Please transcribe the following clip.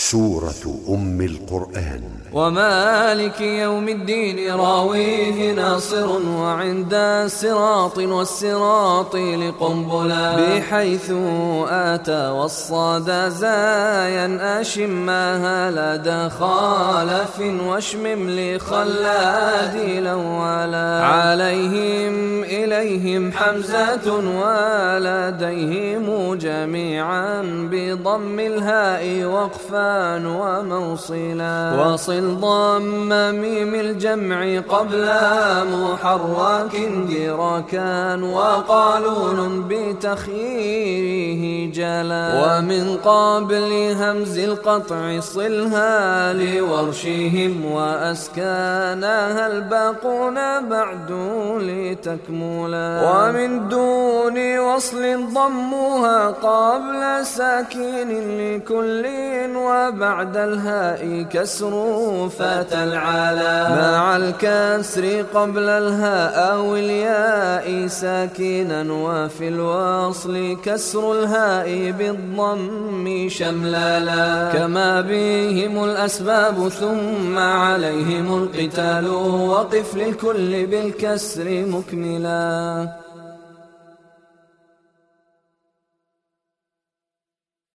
سورة أم القرآن. ومالك يوم الدين راويه ناصر، وعند الصراط والصراط لقنبلا، بحيث آتى والصاد زايا أشماها لدى خالف واشمم لخلاد الأولا، عليهم إليهم حمزة ولديهم جميعا بضم الهاء وقفا وموصلا، وصل ضم ميم الجمع قبل محرك دركا، وقالون بتخييره جلا، ومن قبل همز القطع صلها لورشهم، وأسكانها الباقون بعد لتكملا، ومن دون وصل ضمها قبل ساكن لكل، وبعد الهاء كسر فتى العلا، مع الكسر قبل الهاء أو الياء ساكنا، وفي الوصل كسر الهاء بالضم شملالا، كما بهم الأسباب ثم عليهم القتال، وقف للكل بالكسر مكملا.